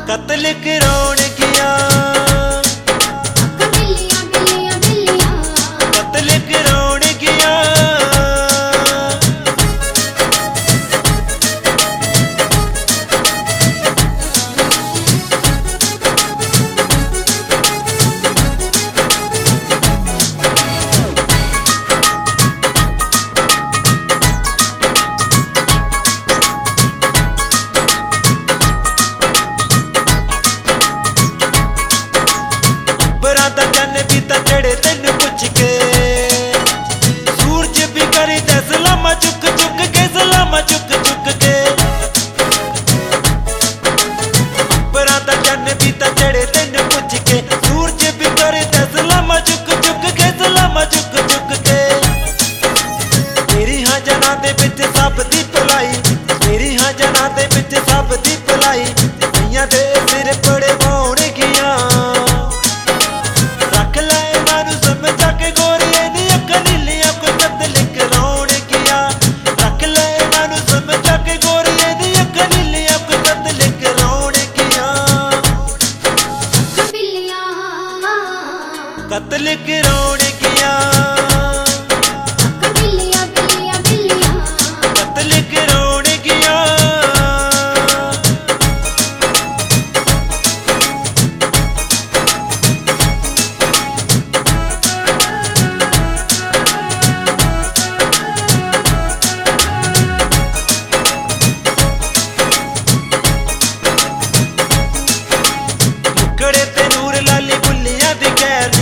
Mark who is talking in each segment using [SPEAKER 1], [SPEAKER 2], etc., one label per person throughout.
[SPEAKER 1] कत्ल कराउण गया
[SPEAKER 2] बिल्लियां बिल्लियां बिल्लियां
[SPEAKER 1] कत्ल कराउण गया बराता चन भी ता चढ़े तेन पुछ के सूरज भी करे ते सलामा चुक चुक के सलामा चुक चुक के बराता चन भी ता चढ़े तेन पुछ के सूरज भी करे ते सलामा चुक चुक के सलामा चुक चुक के तेरी हाँ जना दे विच सब दी भलाई तेरी हाँ जना दे विच सब दी भलाई मैया दे सिर पड़े बाउण गया कत्ल कराउण गया
[SPEAKER 2] बिल्लियां बिल्लियां बिल्लियां
[SPEAKER 1] कत्ल कराउण गया मुकड़े ते नूर लाली बुल्लियां दी कैली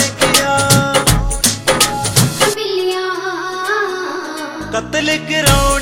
[SPEAKER 1] कत्ल कराउण